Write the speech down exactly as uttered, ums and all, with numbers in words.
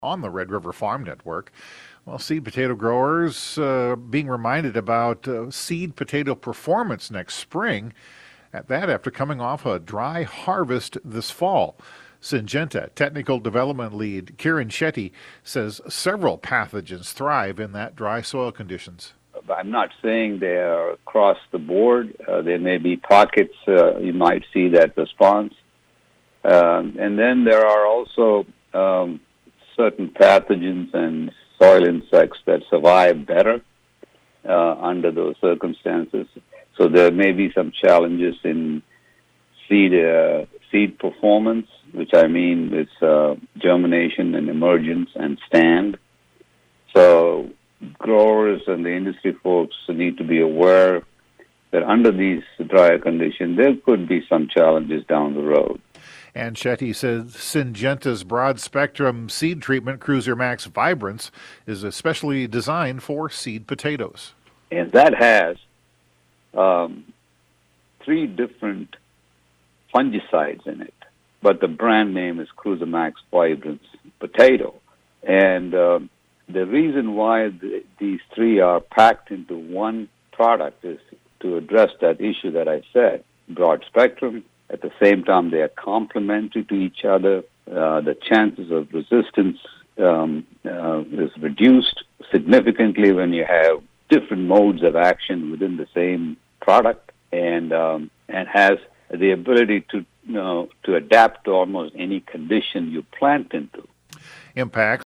on the Red River Farm Network. Well, seed potato growers uh, being reminded about uh, seed potato performance next spring. At that, after coming off a dry harvest this fall. Syngenta Technical Development Lead Kiran Shetty says several pathogens thrive in that dry soil conditions. I'm not saying they are across the board. Uh, there may be pockets uh, you might see that response. Um, and then there are also um, certain pathogens and soil insects that survive better uh, under those circumstances. So there may be some challenges in seed uh, seed performance, which I mean is uh, germination and emergence and stand. So growers and the industry folks need to be aware that under these drier conditions, there could be some challenges down the road. And Shetty says Syngenta's broad-spectrum seed treatment, Cruiser Max Vibrance, is especially designed for seed potatoes. And that has um, three different fungicides in it, but the brand name is Cruiser Max Vibrance Potato. And uh, the reason why the, these three are packed into one product is to address that issue that I said, broad spectrum. At the same time, they are complementary to each other. Uh, the chances of resistance um, uh, is reduced significantly when you have different modes of action within the same product, and um, and has the ability to you know to adapt to almost any condition you plant into. Impacts